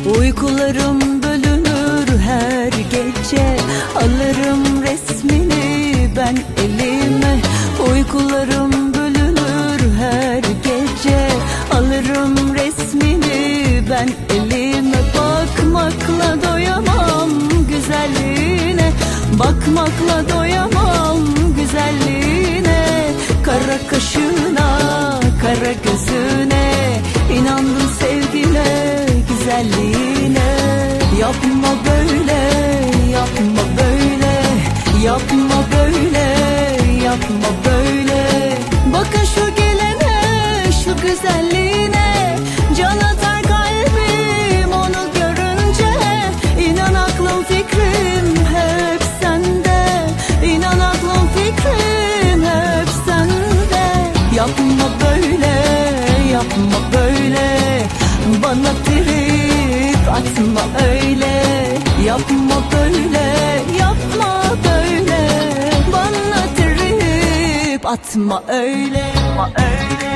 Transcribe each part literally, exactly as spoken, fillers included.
Uykularım bölünür her gece, alırım resmini ben elime. Uykularım bölünür her gece, alırım resmini ben elime. Bakmakla doyamam güzelliğine, bakmakla doyamam güzelliğine. Kara kaşına, kara gözüne, inandım sevgine, güzelliğine. Yapma böyle, yapma böyle, yapma böyle, yapma böyle. Bakın şu gelene, şu güzelliğine, can atar kalbim onu görünce. İnan aklım fikrim hep sende, İnan aklım fikrim hep sende. Yapma böyle, yapma böyle, bana trip atma öyle. Yapma böyle, yapma böyle, bana trip atma öyle, atma öyle.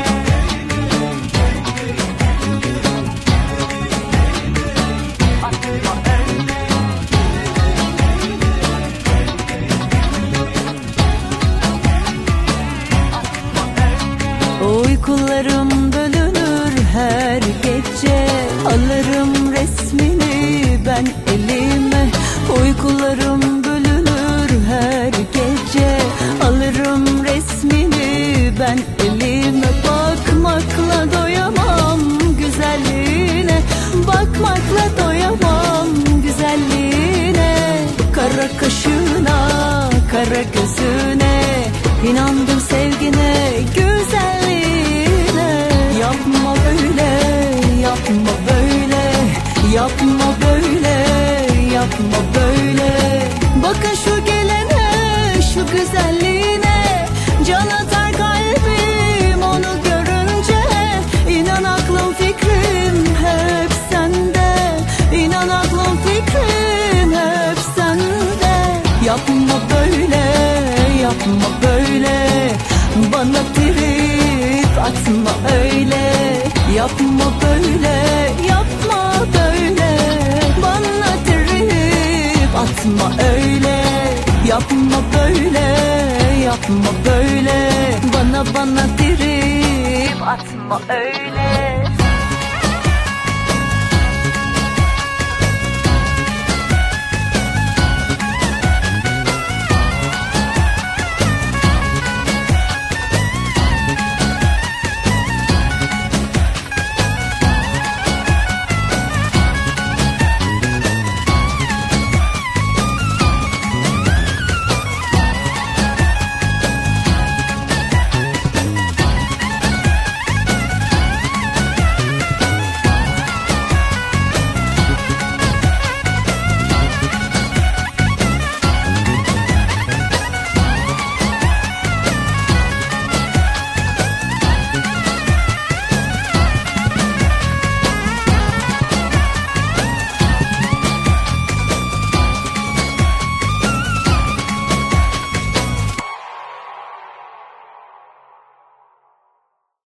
Uykularım bölünür her gece, alırım resmini ben elime. Uykularım bölünür her gece, alırım resmini ben elime. Bakmakla doyamam güzelliğine, bakmakla doyamam güzelliğine. Kara kaşına, kara gözüne, inandım sevgine, güzelliğine. Yapma böyle, yapma böyle, yapma böyle, yapma böyle. Bakın şu gelene, şu güzelliğine, can atar kalbim onu görünce. İnan aklım fikrim hep sende, İnan aklım fikrim hep sende. Yapma böyle, yapma böyle, bana trip atma öyle. Yapma böyle, yapma böyle, bana trip atma öyle. Yapma böyle, yapma böyle, bana bana trip atma öyle.